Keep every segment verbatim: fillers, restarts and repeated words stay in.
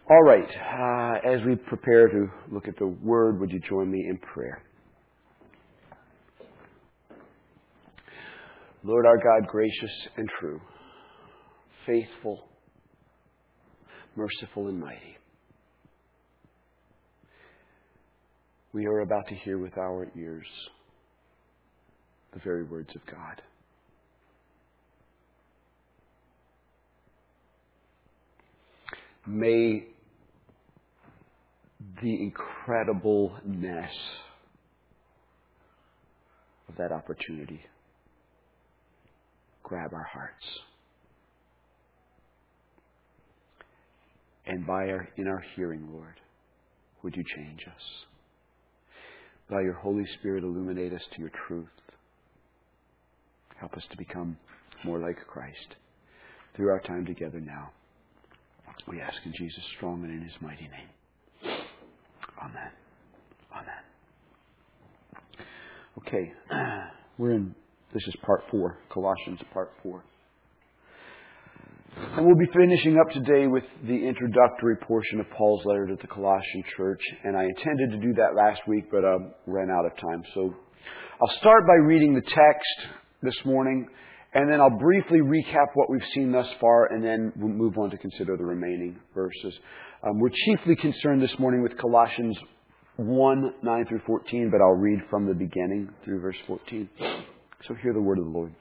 All right. Uh, as we prepare to look at the Word, would you join me in prayer? Lord our God, gracious and true, faithful, merciful and mighty, we are about to hear with our ears the very words of God. May the incredibleness of that opportunity grab our hearts. And by our, in our hearing, Lord, would you change us? By your Holy Spirit, illuminate us to your truth. Help us to become more like Christ through our time together now. We ask in Jesus' strong and in His mighty name. Amen. Amen. Okay, we're in, this is part four, Colossians part four. And we'll be finishing up today with the introductory portion of Paul's letter to the Colossian church. And I intended to do that last week, but uh, ran out of time. So I'll start by reading the text this morning, and then I'll briefly recap what we've seen thus far, and then we'll move on to consider the remaining verses. Um, we're chiefly concerned this morning with Colossians one, nine through fourteen, but I'll read from the beginning through verse fourteen. So hear the word of the Lord.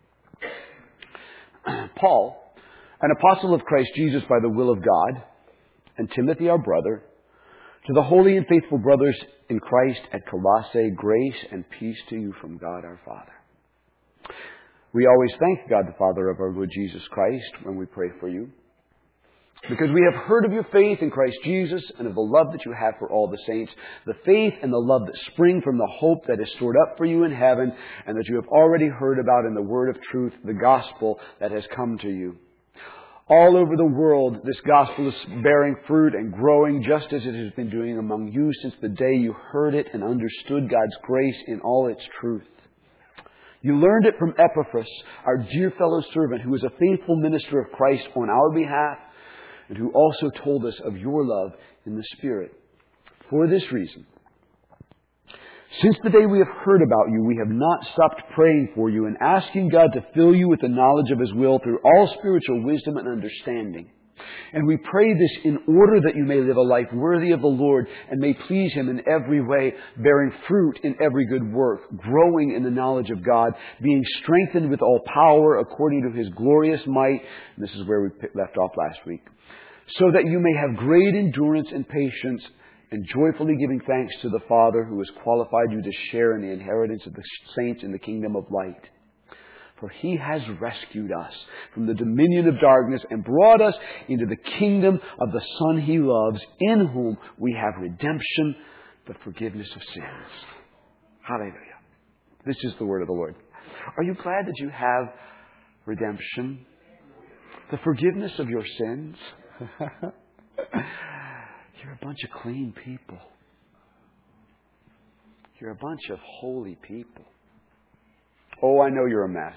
Paul, an apostle of Christ Jesus by the will of God, and Timothy our brother, to the holy and faithful brothers in Christ at Colossae, grace and peace to you from God our Father. We always thank God the Father of our Lord Jesus Christ when we pray for you, because we have heard of your faith in Christ Jesus and of the love that you have for all the saints, the faith and the love that spring from the hope that is stored up for you in heaven, and that you have already heard about in the word of truth, the gospel that has come to you. All over the world, this gospel is bearing fruit and growing just as it has been doing among you since the day you heard it and understood God's grace in all its truth. You learned it from Epaphras, our dear fellow servant, who is a faithful minister of Christ on our behalf, and who also told us of your love in the Spirit. For this reason, since the day we have heard about you, we have not stopped praying for you and asking God to fill you with the knowledge of His will through all spiritual wisdom and understanding. And we pray this in order that you may live a life worthy of the Lord and may please Him in every way, bearing fruit in every good work, growing in the knowledge of God, being strengthened with all power according to His glorious might. And this is where we left off last week. So that you may have great endurance and patience, and joyfully giving thanks to the Father who has qualified you to share in the inheritance of the saints in the kingdom of light. For He has rescued us from the dominion of darkness and brought us into the kingdom of the Son He loves, in whom we have redemption, the forgiveness of sins. Hallelujah. This is the word of the Lord. Are you glad that you have redemption? The forgiveness of your sins? You're a bunch of clean people. You're a bunch of holy people. Oh, I know you're a mess.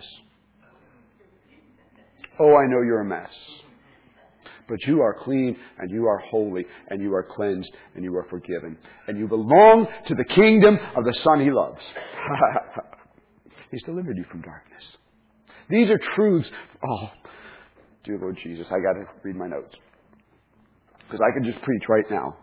Oh, I know you're a mess. But you are clean, and you are holy, and you are cleansed, and you are forgiven. And you belong to the kingdom of the Son He loves. He's delivered you from darkness. These are truths. Oh, dear Lord Jesus, I got to read my notes. Because I could just preach right now.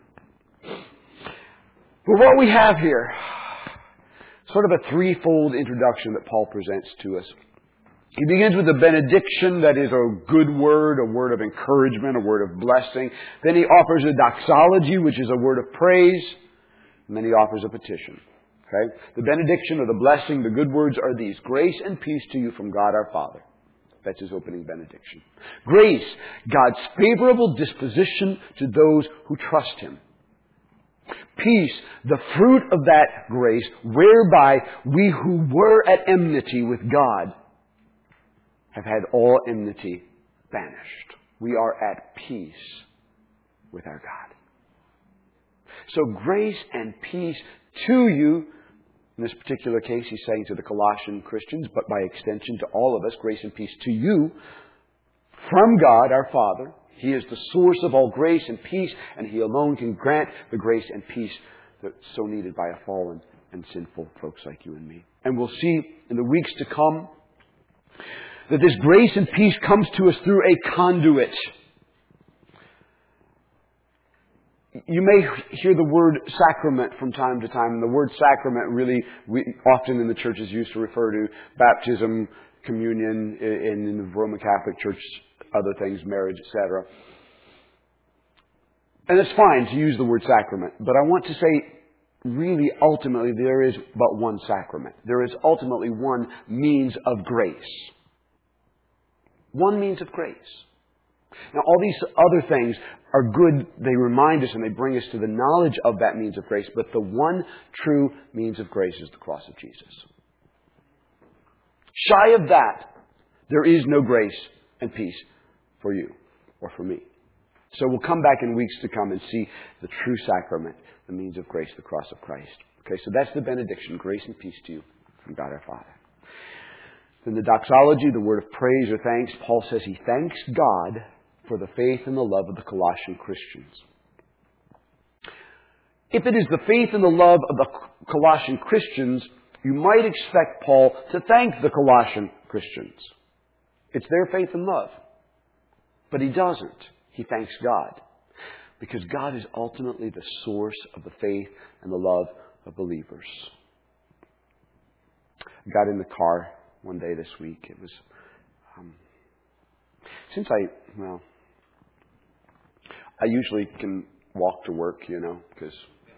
But what we have here, sort of a threefold introduction that Paul presents to us. He begins with a benediction that is a good word, a word of encouragement, a word of blessing. Then he offers a doxology, which is a word of praise. And then he offers a petition. Okay? The benediction or the blessing, the good words are these: grace and peace to you from God our Father. That's his opening benediction. Grace, God's favorable disposition to those who trust Him. Peace, the fruit of that grace, whereby we who were at enmity with God have had all enmity banished. We are at peace with our God. So grace and peace to you. In this particular case, he's saying to the Colossian Christians, but by extension to all of us, grace and peace to you from God our Father He is the source of all grace and peace, and He alone can grant the grace and peace that's so needed by a fallen and sinful folks like you and me. And we'll see in the weeks to come that this grace and peace comes to us through a conduit. You may hear the word sacrament from time to time, and the word sacrament really we, often in the church is used to refer to baptism, communion, in, in the Roman Catholic Church, other things, marriage, et cetera. And it's fine to use the word sacrament, but I want to say, really, ultimately, there is but one sacrament. There is ultimately one means of grace. One means of grace. Now, all these other things are good. They remind us and they bring us to the knowledge of that means of grace. But the one true means of grace is the cross of Jesus. Shy of that, there is no grace and peace for you or for me. So we'll come back in weeks to come and see the true sacrament, the means of grace, the cross of Christ. Okay, so that's the benediction. Grace and peace to you from God our Father. In the doxology, the word of praise or thanks, Paul says he thanks God for the faith and the love of the Colossian Christians. If it is the faith and the love of the Colossian Christians, you might expect Paul to thank the Colossian Christians. It's their faith and love. But he doesn't. He thanks God. Because God is ultimately the source of the faith and the love of believers. I got in the car one day this week. It was, um, since I, well, I usually can walk to work, you know, because,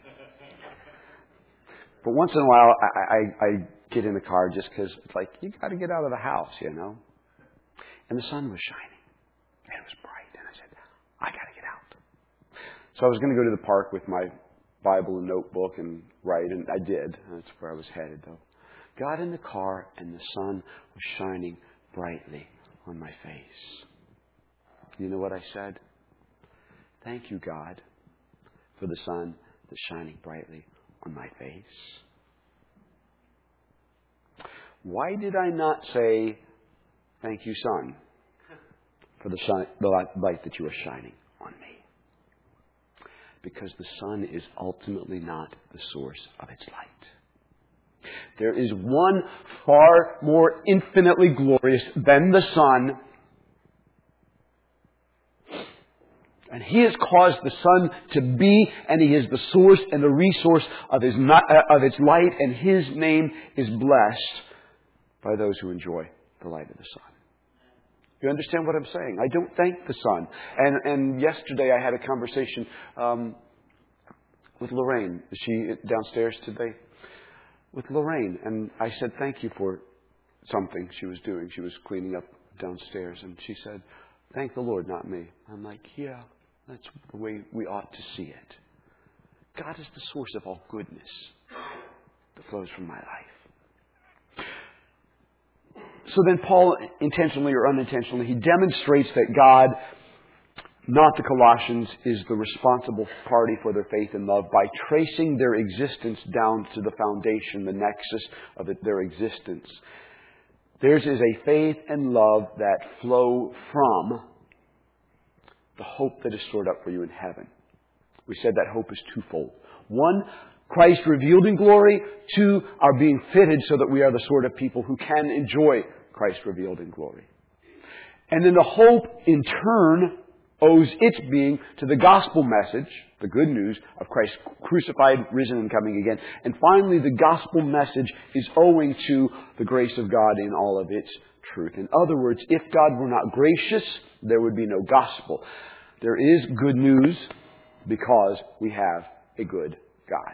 but once in a while I, I, I get in the car just because it's like, you got to get out of the house, you know. And the sun was shining. And it was bright. And I said, I got to get out. So I was going to go to the park with my Bible and notebook and write, and I did. That's where I was headed, though. Got in the car, and the sun was shining brightly on my face. You know what I said? Thank you, God, for the sun that's shining brightly on my face. Why did I not say, thank you, sun, for the, sun, the light that you are shining on me? Because the sun is ultimately not the source of its light. There is one far more infinitely glorious than the sun. And He has caused the sun to be, and He is the source and the resource of, his, of its light, and His name is blessed by those who enjoy the light of the sun. You understand what I'm saying? I don't thank the sun. And, and yesterday I had a conversation um, with Lorraine. Is she downstairs today? With Lorraine. And I said, thank you for something she was doing. She was cleaning up downstairs. And she said, thank the Lord, not me. I'm like, yeah, that's the way we ought to see it. God is the source of all goodness that flows from my life. So then Paul, intentionally or unintentionally, he demonstrates that God, not the Colossians, is the responsible party for their faith and love by tracing their existence down to the foundation, the nexus of it, their existence. Theirs is a faith and love that flow from the hope that is stored up for you in heaven. We said that hope is twofold. One, Christ revealed in glory. Two, our being fitted so that we are the sort of people who can enjoy Christ revealed in glory. And then the hope, in turn, owes its being to the gospel message, the good news of Christ crucified, risen, and coming again. And finally, the gospel message is owing to the grace of God in all of its truth. In other words, if God were not gracious, there would be no gospel. There is good news because we have a good God.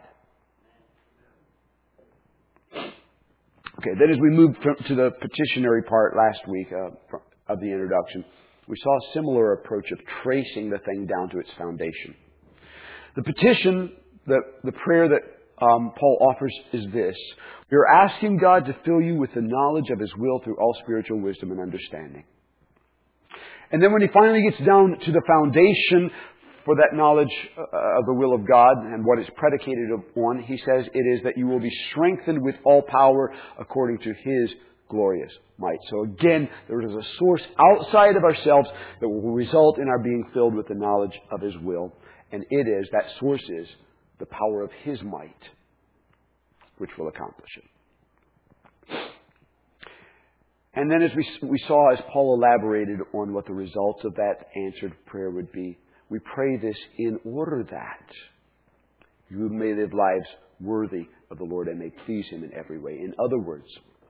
Okay, then as we moved to the petitionary part last week uh, of the introduction, we saw a similar approach of tracing the thing down to its foundation. The petition, the, the prayer that um, Paul offers is this. We are asking God to fill you with the knowledge of His will through all spiritual wisdom and understanding. And then when he finally gets down to the foundation for that knowledge of the will of God and what it's predicated upon, he says it is that you will be strengthened with all power according to His glorious might. So again, there is a source outside of ourselves that will result in our being filled with the knowledge of His will. And it is, that source is, the power of His might, which will accomplish it. And then as we, we saw, as Paul elaborated on what the results of that answered prayer would be, we pray this in order that you may live lives worthy of the Lord and may please Him in every way. In other words,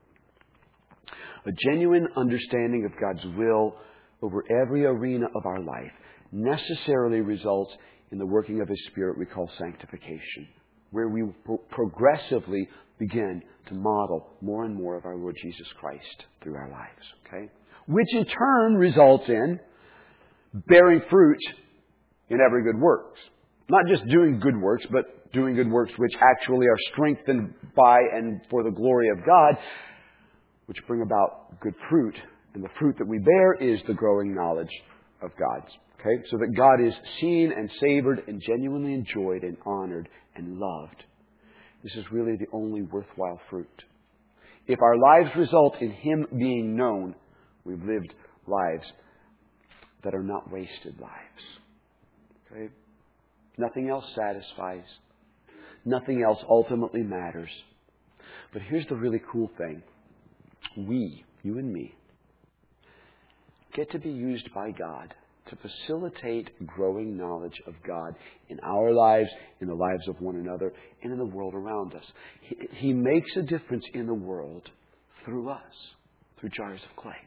a genuine understanding of God's will over every arena of our life necessarily results in the working of His Spirit we call sanctification, where we pro- progressively begin to model more and more of our Lord Jesus Christ through our lives. Okay? Which in turn results in bearing fruit in every good works. Not just doing good works, but doing good works which actually are strengthened by and for the glory of God, which bring about good fruit. And the fruit that we bear is the growing knowledge of God. Okay? So that God is seen and savored and genuinely enjoyed and honored and loved. This is really the only worthwhile fruit. If our lives result in Him being known, we've lived lives that are not wasted lives. Okay? Nothing else satisfies. Nothing else ultimately matters. But here's the really cool thing. We, you and me, get to be used by God to facilitate growing knowledge of God in our lives, in the lives of one another, and in the world around us. He, he makes a difference in the world through us, through jars of clay.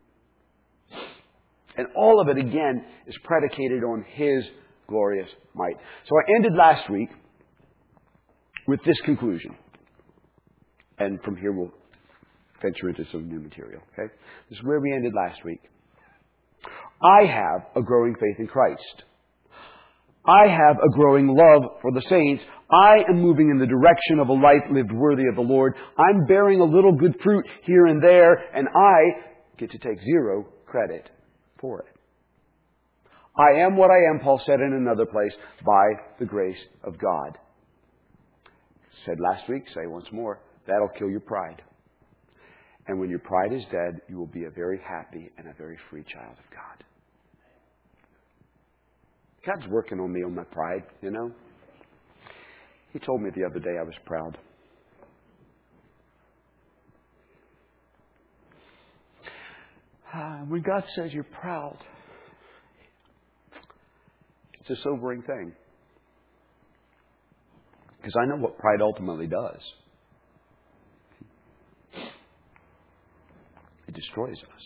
And all of it, again, is predicated on His glorious might. So I ended last week with this conclusion. And from here we'll venture into some new material. Okay? This is where we ended last week. I have a growing faith in Christ. I have a growing love for the saints. I am moving in the direction of a life lived worthy of the Lord. I'm bearing a little good fruit here and there, and I get to take zero credit for it. I am what I am, Paul said in another place, by the grace of God. Said last week, say once more, that'll kill your pride. And when your pride is dead, you will be a very happy and a very free child of God. God's working on me on my pride, you know. He told me the other day I was proud. Uh, when God says you're proud, it's a sobering thing. Because I know what pride ultimately does. It destroys us.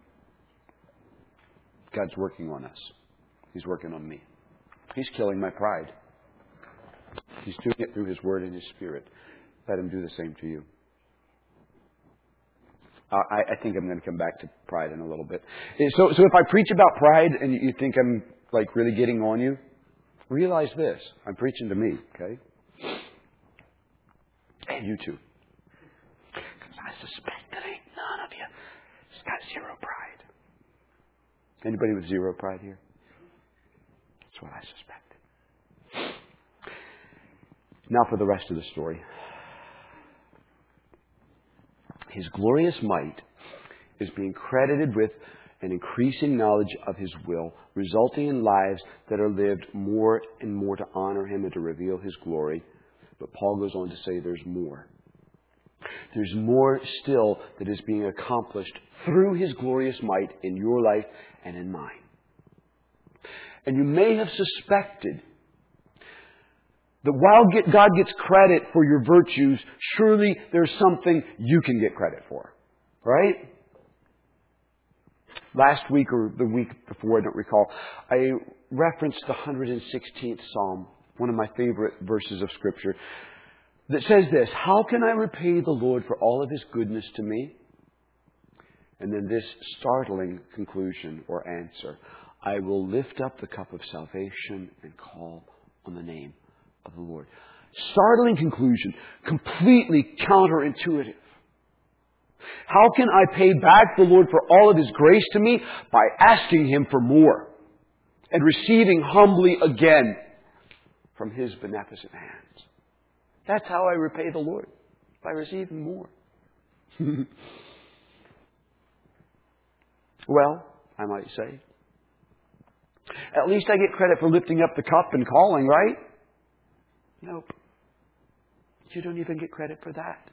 God's working on us. He's working on me. He's killing my pride. He's doing it through His Word and His Spirit. Let Him do the same to you. Uh, I, I think I'm going to come back to pride in a little bit. So, so if I preach about pride and you think I'm like really getting on you, realize this. I'm preaching to me, okay? And you too. Because I suspect that ain't none of you has got zero pride. Anybody with zero pride here? That's what I suspect. Now for the rest of the story. His glorious might is being credited with an increasing knowledge of His will, resulting in lives that are lived more and more to honor Him and to reveal His glory. But Paul goes on to say there's more. There's more still that is being accomplished through His glorious might in your life and in mine. And you may have suspected that while God gets credit for your virtues, surely there's something you can get credit for. Right? Last week or the week before, I don't recall, I referenced the one hundred sixteenth Psalm, one of my favorite verses of Scripture, that says this: how can I repay the Lord for all of His goodness to me? And then this startling conclusion or answer: I will lift up the cup of salvation and call on the name of the Lord. Startling conclusion, completely counterintuitive. How can I pay back the Lord for all of His grace to me? By asking Him for more and receiving humbly again from His beneficent hands. That's how I repay the Lord, by receiving more. Well, I might say. At least I get credit for lifting up the cup and calling, right? Nope. You don't even get credit for that.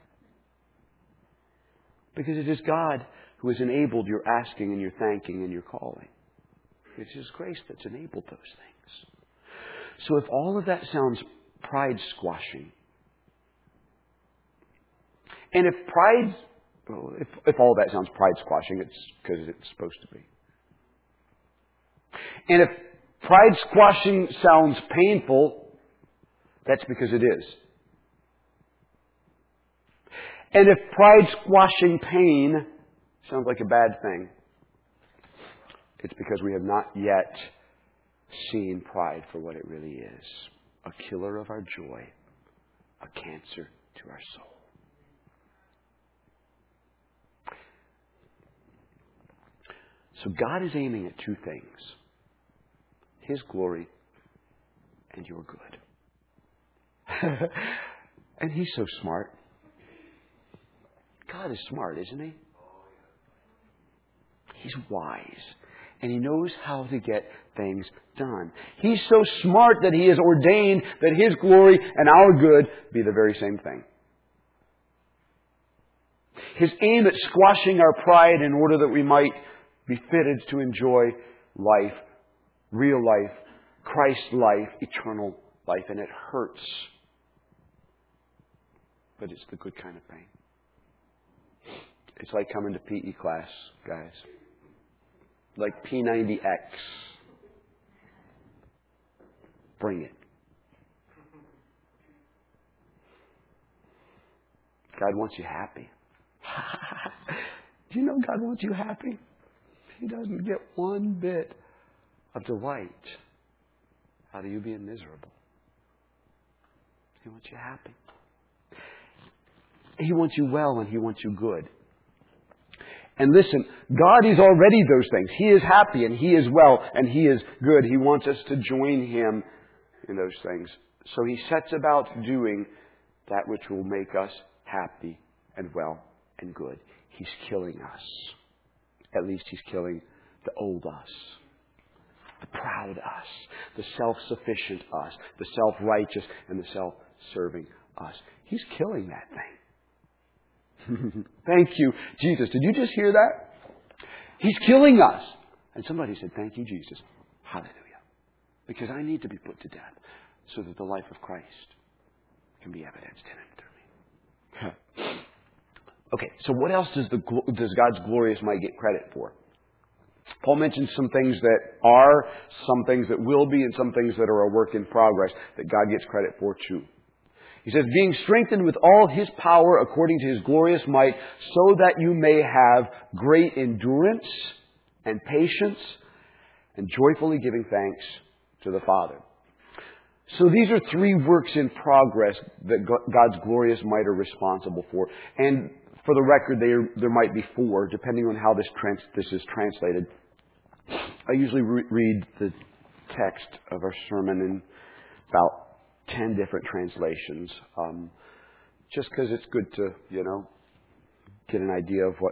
Because it is God who has enabled your asking and your thanking and your calling. It's His grace that's enabled those things. So if all of that sounds pride squashing, and if pride, well, if, if all of that sounds pride squashing, it's because it's supposed to be. And if pride squashing sounds painful, that's because it is. And if pride squashing pain sounds like a bad thing, it's because we have not yet seen pride for what it really is. A killer of our joy, a cancer to our soul. So God is aiming at two things. His glory and your good. And He's so smart. God is smart, isn't He? He's wise. And He knows how to get things done. He's so smart that He has ordained that His glory and our good be the very same thing. His aim at squashing our pride in order that we might be fitted to enjoy life, real life, Christ's life, eternal life. And it hurts. But it's the good kind of pain. It's like coming to P E class, guys. Like P ninety X. Bring it. God wants you happy. Do you know God wants you happy? He doesn't get one bit of delight out of you being miserable. He wants you happy. He wants you well and He wants you good. And listen, God is already those things. He is happy and He is well and He is good. He wants us to join Him in those things. So He sets about doing that which will make us happy and well and good. He's killing us. At least He's killing the old us, the proud us, the self-sufficient us, the self-righteous and the self-serving us. He's killing that thing. Thank you, Jesus. Did you just hear that? He's killing us. And somebody said, thank you, Jesus. Hallelujah. Because I need to be put to death so that the life of Christ can be evidenced in and through me. Okay, so what else does the does God's glorious might get credit for? Paul mentions some things that are, some things that will be, and some things that are a work in progress that God gets credit for too. He says, being strengthened with all His power according to His glorious might, so that you may have great endurance and patience, and joyfully giving thanks to the Father. So these are three works in progress that God's glorious might are responsible for. And for the record, there, there might be four, depending on how this, trans, this is translated. I usually re- read the text of our sermon in about ten different translations, um, just because it's good to, you know, get an idea of what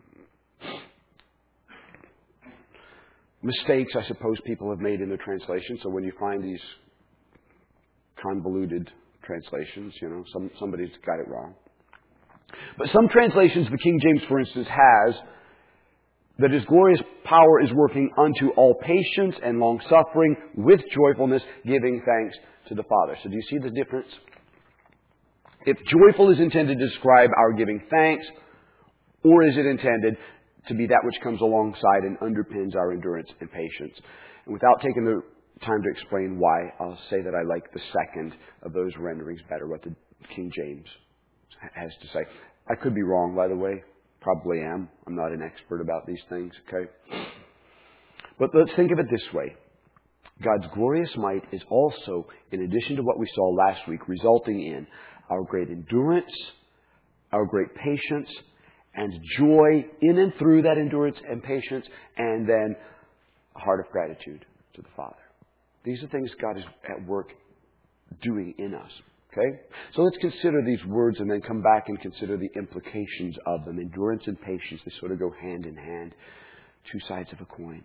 mistakes, I suppose, people have made in their translation. So when you find these convoluted translations, you know, some, somebody's got it wrong. But some translations, the King James, for instance, has that His glorious power is working unto all patience and long-suffering with joyfulness, giving thanks to the Father. So do you see the difference? If joyful is intended to describe our giving thanks, or is it intended to be that which comes alongside and underpins our endurance and patience? And without taking the time to explain why, I'll say that I like the second of those renderings better, what the King James has to say. I could be wrong, by the way. Probably am. I'm not an expert about these things, okay? But let's think of it this way. God's glorious might is also, in addition to what we saw last week, resulting in our great endurance, our great patience, and joy in and through that endurance and patience, and then a heart of gratitude to the Father. These are things God is at work doing in us. Okay? So let's consider these words and then come back and consider the implications of them. Endurance and patience, they sort of go hand in hand. two sides of a coin.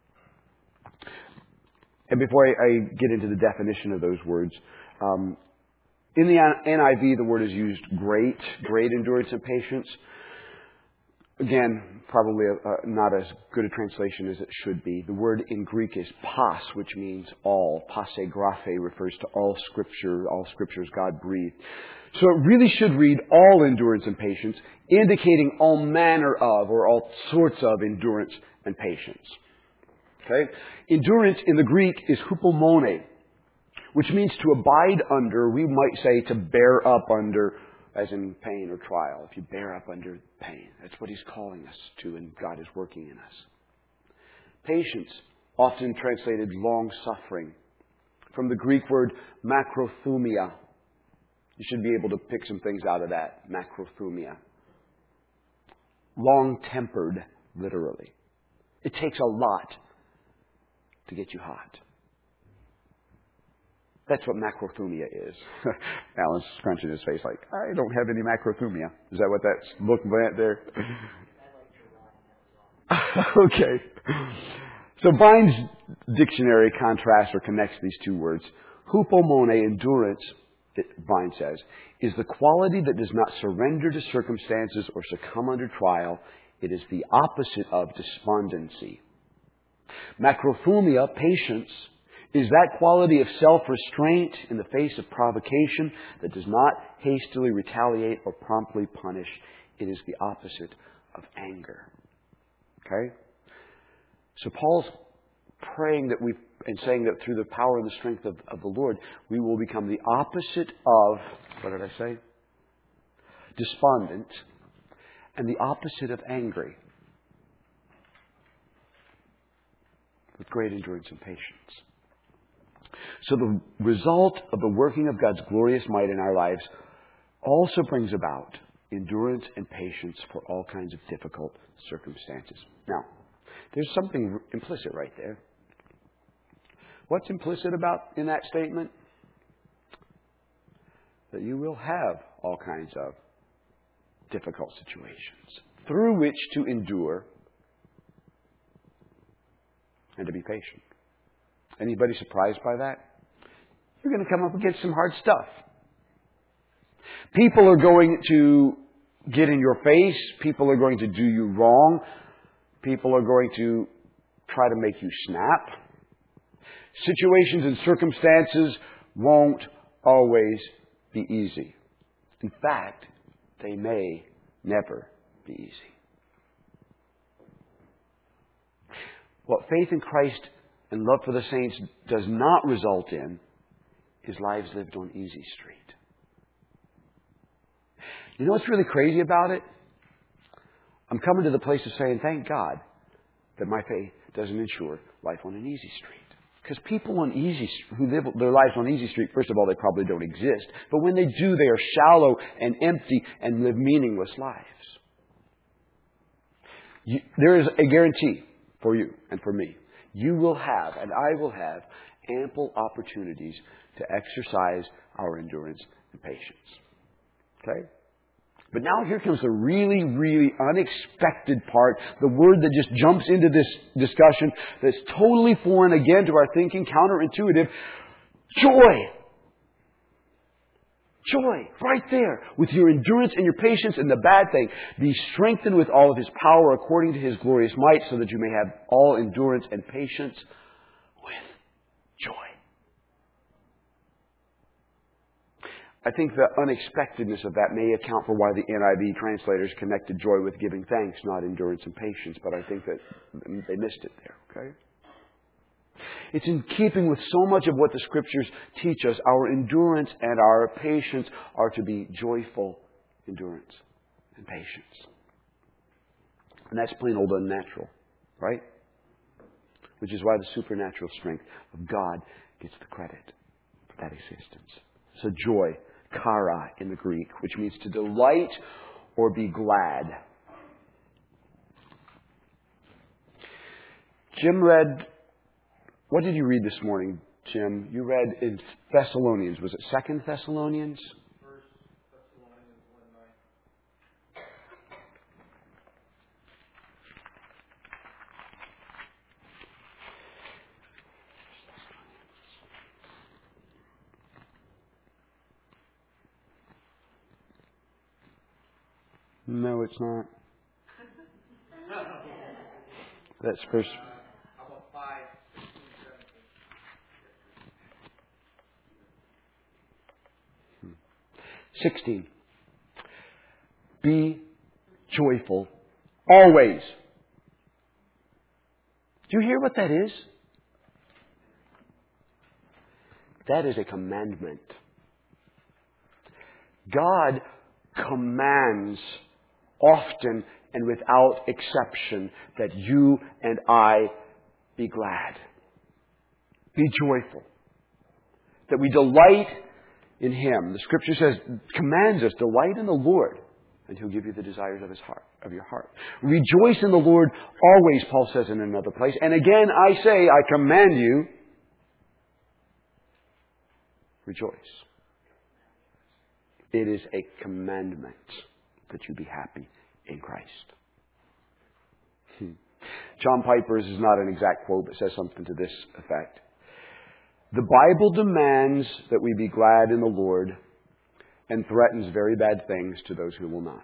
And before I, I get into the definition of those words, um, in the N I V, the word is used great, great endurance and patience. Again, probably a, a, not as good a translation as it should be. The word in Greek is pas, which means all. Passe graphe refers to all Scripture. All Scripture is God breathed. So it really should read all endurance and patience, indicating all manner of or all sorts of endurance and patience. Okay? Endurance in the Greek is hupomone, which means to abide under. We might say to bear up under, as in pain or trial. If you bear up under pain, that's what He's calling us to, and God is working in us. Patience, often translated long-suffering, from the Greek word macrothumia. You should be able to pick some things out of that, macrothumia. Long-tempered, literally. It takes a lot to get you hot. That's what macrothumia is. Alan's scrunching his face like, I don't have any macrothumia. Is that what that's looking at there? Okay. So Vine's dictionary contrasts or connects these two words. Hupomone, endurance, Vine says, is the quality that does not surrender to circumstances or succumb under trial. It is the opposite of despondency. Macrothumia, patience, is that quality of self-restraint in the face of provocation that does not hastily retaliate or promptly punish. It is the opposite of anger. Okay? So Paul's praying that we, and saying that through the power and the strength of, of the Lord, we will become the opposite of, what did I say? Despondent, and the opposite of angry, with great endurance and patience. So the result of the working of God's glorious might in our lives also brings about endurance and patience for all kinds of difficult circumstances. Now, there's something implicit right there. What's implicit about in that statement? That you will have all kinds of difficult situations through which to endure and to be patient. Anybody surprised by that? You're going to come up against some hard stuff. People are going to get in your face. People are going to do you wrong. People are going to try to make you snap. Situations and circumstances won't always be easy. In fact, they may never be easy. What faith in Christ and love for the saints does not result in is lives lived on easy street. You know what's really crazy about it? I'm coming to the place of saying, thank God that my faith doesn't ensure life on an easy street. Because people on easy, who live their lives on easy street, first of all, they probably don't exist. But when they do, they are shallow and empty and live meaningless lives. You, there is a guarantee for you and for me. You will have, and I will have, ample opportunities to exercise our endurance and patience. Okay? But now here comes the really, really unexpected part, the word that just jumps into this discussion that's totally foreign again to our thinking, counterintuitive. Joy. Joy. Right there. With your endurance and your patience and the bad thing. Be strengthened with all of His power according to His glorious might, so that you may have all endurance and patience with joy. I think the unexpectedness of that may account for why the N I V translators connected joy with giving thanks, not endurance and patience. But I think that they missed it there. Okay? It's in keeping with so much of what the Scriptures teach us. Our endurance and our patience are to be joyful endurance and patience. And that's plain old unnatural, right? Which is why the supernatural strength of God gets the credit for that existence. So joy, kara in the Greek, which means to delight or be glad. Jim read, what did you read this morning, Jim? You read in Thessalonians. Was it Second Thessalonians? First Thessalonians one nine. No, it's not. That's first. How about five, sixteen, seventeen? sixteen. Be joyful always. Do you hear what that is? That is a commandment. God commands often and without exception that you and I be glad. Be joyful. That we delight in Him. The Scripture says, commands us, delight in the Lord, and He'll give you the desires of His heart, of your heart. Rejoice in the Lord always, Paul says in another place. And again, I say, I command you, rejoice. It is a commandment that you be happy in Christ. Hmm. John Piper's is not an exact quote, but says something to this effect. The Bible demands that we be glad in the Lord and threatens very bad things to those who will not.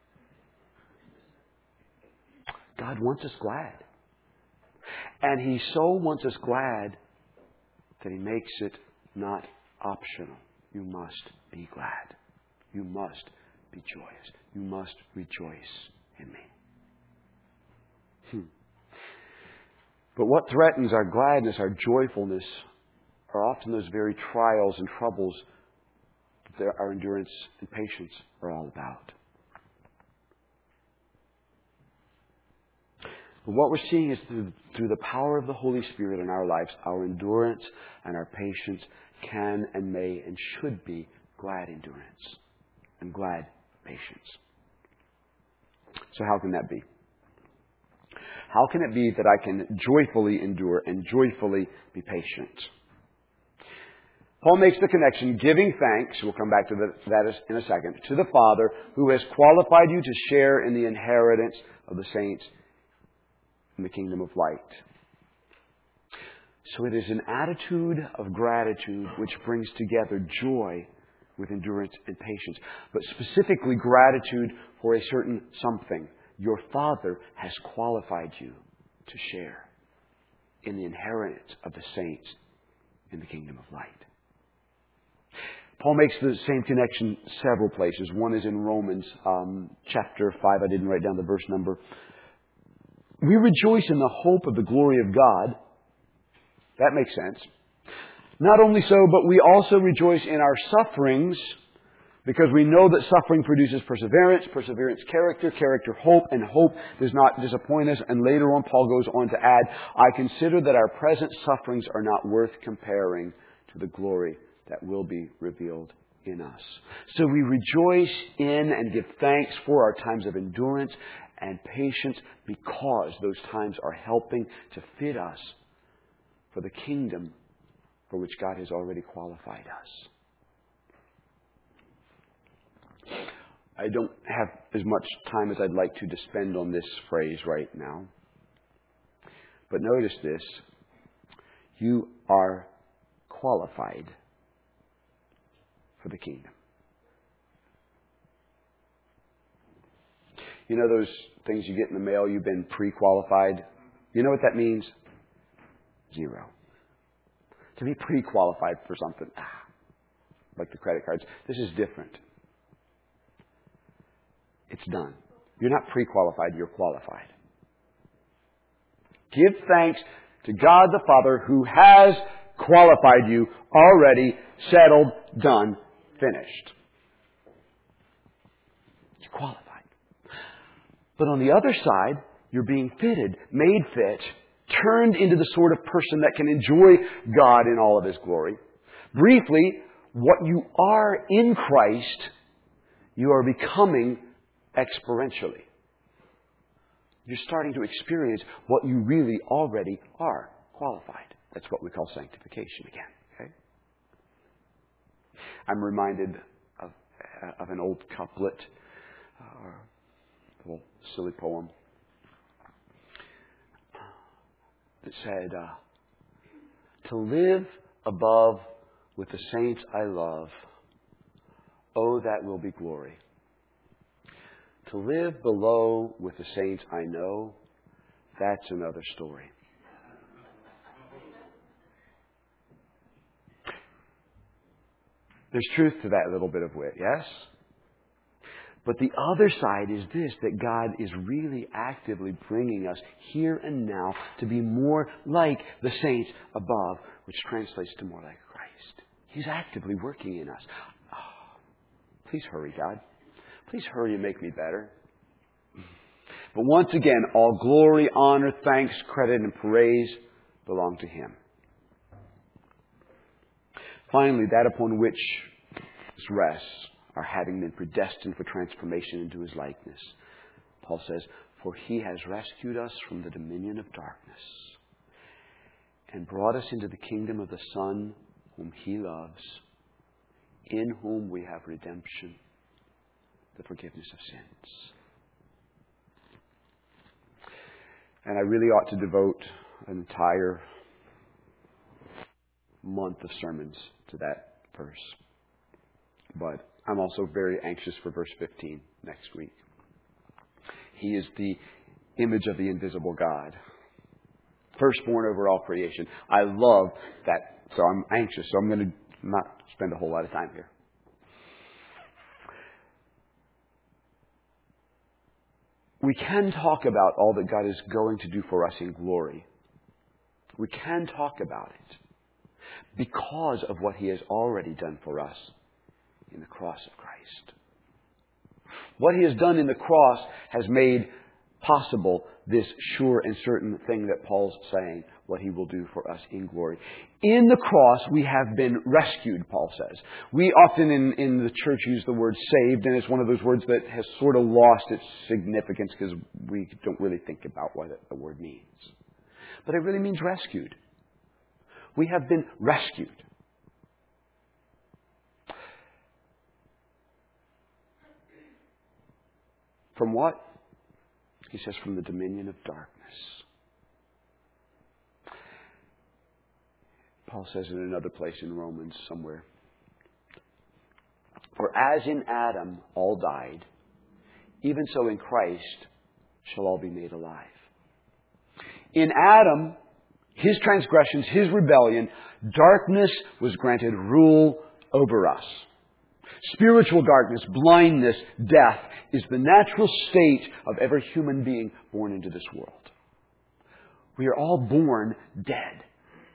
God wants us glad. And He so wants us glad that He makes it not optional. You must be glad. You must be joyous. You must rejoice in me. Hmm. But what threatens our gladness, our joyfulness, are often those very trials and troubles that our endurance and patience are all about. But what we're seeing is through, through the power of the Holy Spirit in our lives, our endurance and our patience can and may and should be glad endurance and glad patience. So how can that be? How can it be that I can joyfully endure and joyfully be patient? Paul makes the connection, giving thanks, we'll come back to that in a second, to the Father who has qualified you to share in the inheritance of the saints in the kingdom of light. So it is an attitude of gratitude which brings together joy with endurance and patience, but specifically gratitude for a certain something. Your Father has qualified you to share in the inheritance of the saints in the kingdom of light. Paul makes the same connection several places. One is in Romans um, chapter five. I didn't write down the verse number. We rejoice in the hope of the glory of God. That makes sense. Not only so, but we also rejoice in our sufferings because we know that suffering produces perseverance, perseverance character, character hope, and hope does not disappoint us. And later on, Paul goes on to add, I consider that our present sufferings are not worth comparing to the glory that will be revealed in us. So we rejoice in and give thanks for our times of endurance and patience because those times are helping to fit us for the kingdom for which God has already qualified us. I don't have as much time as I'd like to to spend on this phrase right now. But notice this. You are qualified for the kingdom. You know those things you get in the mail, you've been pre-qualified? You know what that means? Zero. To be pre-qualified for something, ah, like the credit cards, this is different. It's done. You're not pre-qualified, you're qualified. Give thanks to God the Father who has qualified you already, settled, done, finished. You're qualified. But on the other side, you're being fitted, made fit, turned into the sort of person that can enjoy God in all of His glory. Briefly, what you are in Christ, you are becoming experientially. You're starting to experience what you really already are, qualified. That's what we call sanctification again. Okay? I'm reminded of, uh, of an old couplet, uh, or a little silly poem that said, uh, to live above with the saints I love, oh, that will be glory. To live below with the saints I know, that's another story. There's truth to that little bit of wit, yes? But the other side is this, that God is really actively bringing us here and now to be more like the saints above, which translates to more like Christ. He's actively working in us. Oh, please hurry, God. Please hurry and make me better. But once again, all glory, honor, thanks, credit, and praise belong to Him. Finally, that upon which this rests are having been predestined for transformation into His likeness. Paul says, for He has rescued us from the dominion of darkness and brought us into the kingdom of the Son whom He loves, in whom we have redemption, the forgiveness of sins. And I really ought to devote an entire month of sermons to that verse. But I'm also very anxious for verse fifteen next week. He is the image of the invisible God. Firstborn over all creation. I love that. So I'm anxious. So I'm going to not spend a whole lot of time here. We can talk about all that God is going to do for us in glory. We can talk about it because of what He has already done for us in the cross of Christ. What He has done in the cross has made possible this sure and certain thing that Paul's saying, what He will do for us in glory. In the cross, we have been rescued, Paul says. We often in, in the church use the word saved, and it's one of those words that has sort of lost its significance because we don't really think about what the word means. But it really means rescued. We have been rescued. From what? He says, from the dominion of darkness. Paul says in another place in Romans somewhere, for as in Adam all died, even so in Christ shall all be made alive. In Adam, his transgressions, his rebellion, darkness was granted rule over us. Spiritual darkness, blindness, death is the natural state of every human being born into this world. We are all born dead.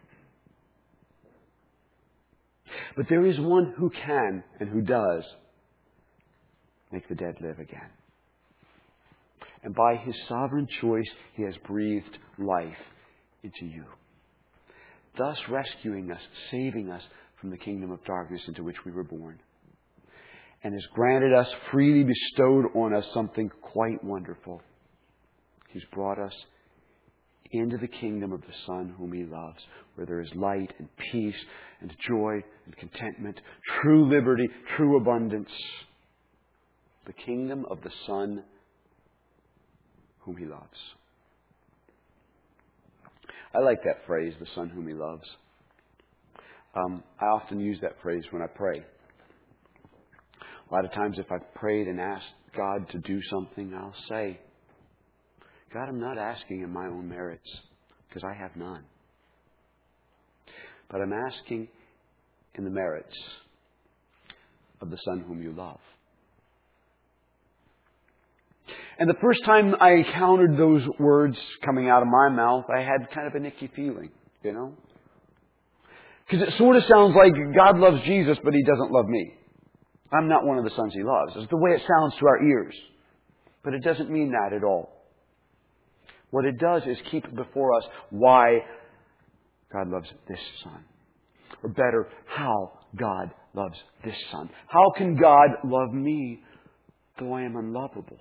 But there is one who can and who does make the dead live again. And by His sovereign choice, He has breathed life into you, thus rescuing us, saving us from the kingdom of darkness into which we were born. And has granted us, freely bestowed on us something quite wonderful. He's brought us into the kingdom of the Son whom He loves, where there is light and peace and joy and contentment, true liberty, true abundance. The kingdom of the Son whom He loves. I like that phrase, the Son whom He loves. Um, I often use that phrase when I pray. A lot of times if I've prayed and asked God to do something, I'll say, God, I'm not asking in my own merits, because I have none. But I'm asking in the merits of the Son whom You love. And the first time I encountered those words coming out of my mouth, I had kind of an icky feeling, you know? Because it sort of sounds like God loves Jesus, but He doesn't love me. I'm not one of the sons He loves. It's the way it sounds to our ears. But it doesn't mean that at all. What it does is keep before us why God loves this son. Or better, how God loves this son. How can God love me though I am unlovable?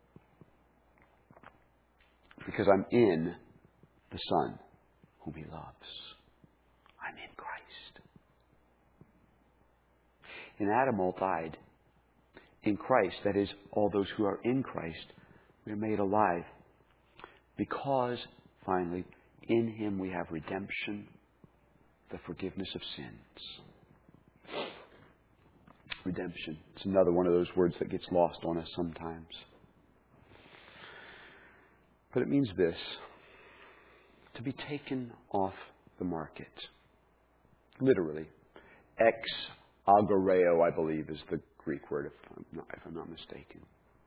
Because I'm in the Son whom He loves. I'm in Christ. In Adam all died. In Christ, that is, all those who are in Christ, we are made alive. Because, finally, in Him we have redemption, the forgiveness of sins. Redemption. It's another one of those words that gets lost on us sometimes. But it means this: to be taken off the market. Literally. Ex agoreo, I believe, is the Greek word, if I'm not, if I'm not mistaken.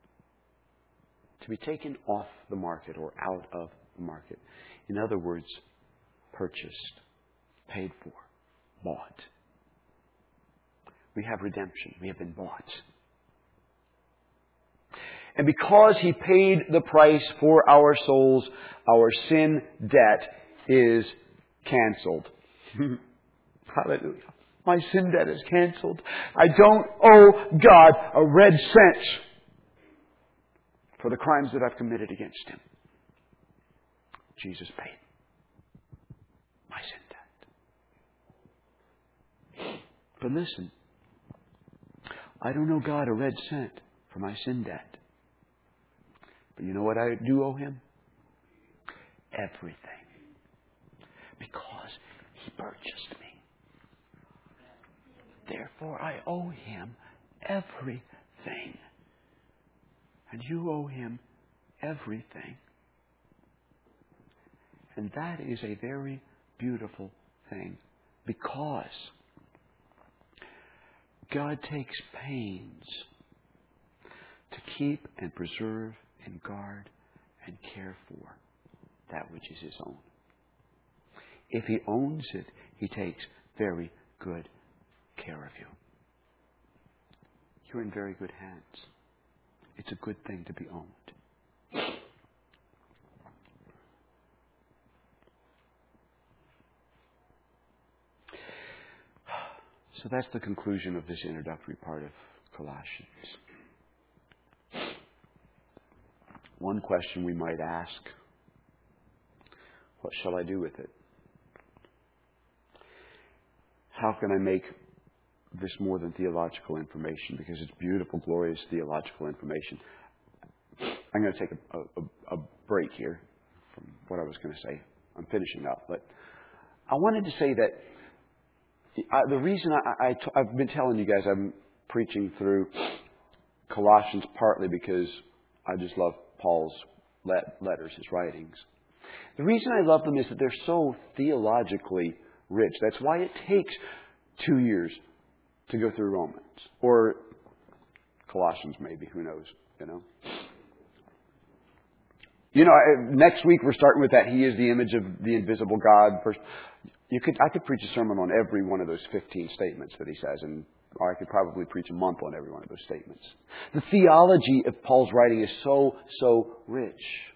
To be taken off the market or out of the market. In other words, purchased, paid for, bought. We have redemption. We have been bought. And because He paid the price for our souls, our sin debt is canceled. Hallelujah. My sin debt is canceled. I don't owe God a red cent for the crimes that I've committed against Him. Jesus paid my sin debt. But listen, I don't owe God a red cent for my sin debt. But you know what I do owe Him? Everything. Because He purchased me. Therefore, I owe Him everything. And you owe Him everything. And that is a very beautiful thing, because God takes pains to keep and preserve and guard and care for that which is His own. If He owns it, He takes very good care of you. You're in very good hands. It's a good thing to be owned. So that's the conclusion of this introductory part of Colossians. One question we might ask: what shall I do with it? How can I make this more than theological information? Because it's beautiful, glorious theological information. I'm going to take a, a, a break here from what I was going to say. I'm finishing up. But I wanted to say that I, the reason I, I, I've been telling you guys I'm preaching through Colossians partly because I just love Paul's let, letters, his writings. The reason I love them is that they're so theologically rich. That's why it takes two years to go through Romans. Or Colossians maybe, who knows, you know. You know, next week we're starting with that He is the image of the invisible God. First, you could, I could preach a sermon on every one of those fifteen statements that he says, and or I could probably preach a month on every one of those statements. The theology of Paul's writing is so, so rich.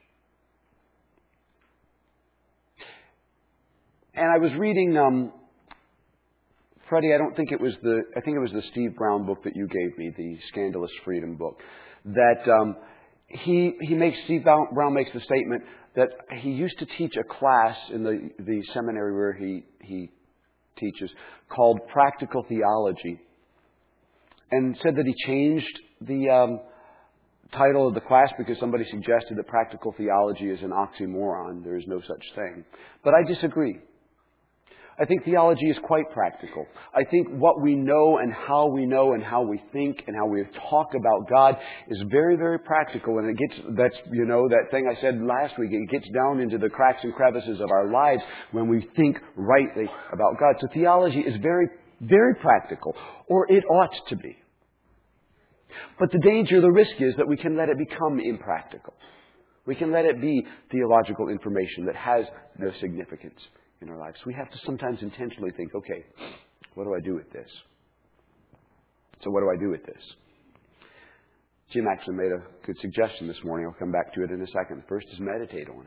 And I was reading, um, Freddie, I don't think it was the, I think it was the Steve Brown book that you gave me, the Scandalous Freedom book, that um, he he makes, Steve Brown makes the statement that he used to teach a class in the, the seminary where he, he teaches called Practical Theology, and said that he changed the um, title of the class because somebody suggested that practical theology is an oxymoron. There is no such thing. But I disagree. I think theology is quite practical. I think what we know and how we know and how we think and how we talk about God is very, very practical. And it gets, that's, you know, that thing I said last week, it gets down into the cracks and crevices of our lives when we think rightly about God. So theology is very, very practical, or it ought to be. But the danger, the risk is that we can let it become impractical. We can let it be theological information that has no significance in our lives. We have to sometimes intentionally think, okay, what do I do with this? So what do I do with this? Jim actually made a good suggestion this morning. I'll come back to it in a second. First is meditate on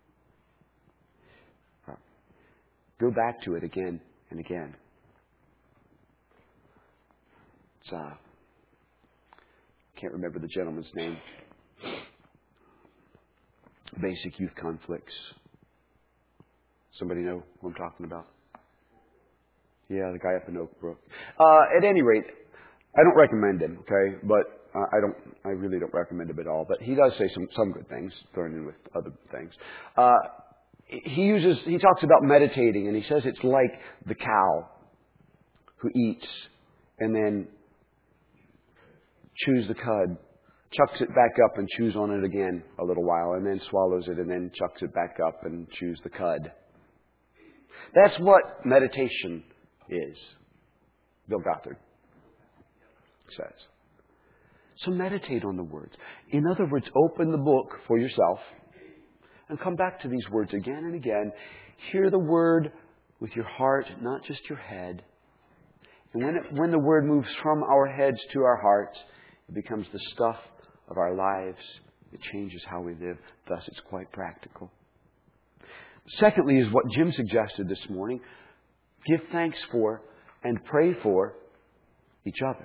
it. Go back to it again and again. It's, uh, can't remember the gentleman's name. Basic Youth Conflicts. Somebody know who I'm talking about? Yeah, the guy up in Oak Brook. Uh, at any rate, I don't recommend him, okay? But uh, I don't, I really don't recommend him at all. But he does say some, some good things, thrown in with other things. Uh, he uses, he talks about meditating, and he says it's like the cow who eats and then chews the cud chucks it back up and chews on it again a little while, and then swallows it, and then chucks it back up and chews the cud. That's what meditation is, Bill Gothard says. So meditate on the words. In other words, open the book for yourself and come back to these words again and again. Hear the word with your heart, not just your head. And when, it, when the word moves from our heads to our hearts, it becomes the stuff of our lives. It changes how we live. Thus, it's quite practical. Secondly, is what Jim suggested this morning. Give thanks for and pray for each other.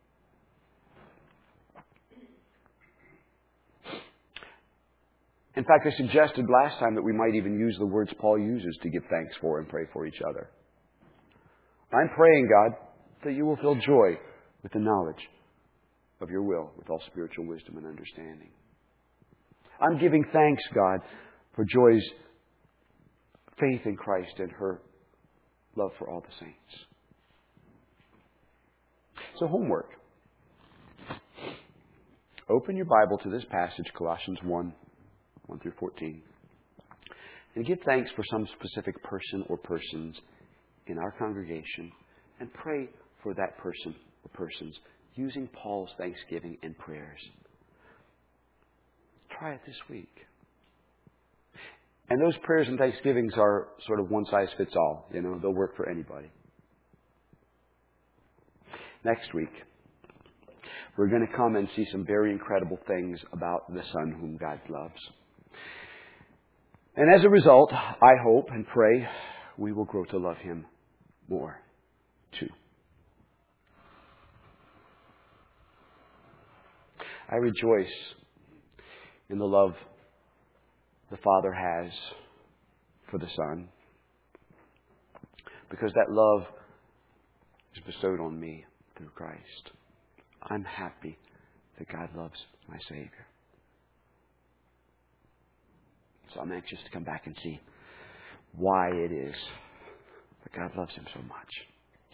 In fact, I suggested last time that we might even use the words Paul uses to give thanks for and pray for each other. I'm praying, God, that you will fill joy with the knowledge of your will, with all spiritual wisdom and understanding. I'm giving thanks, God, for Joy's faith in Christ and her love for all the saints. So homework. Open your Bible to this passage, Colossians one, one through fourteen. And give thanks for some specific person or persons in our congregation and pray for that person or persons using Paul's thanksgiving and prayers. Try it this week. And those prayers and thanksgivings are sort of one size fits all. You know, they'll work for anybody. Next week, we're going to come and see some very incredible things about the Son whom God loves. And as a result, I hope and pray we will grow to love Him more, too. I rejoice in the love the Father has for the Son, because that love is bestowed on me through Christ. I'm happy that God loves my Savior. So I'm anxious to come back and see why it is that God loves Him so much.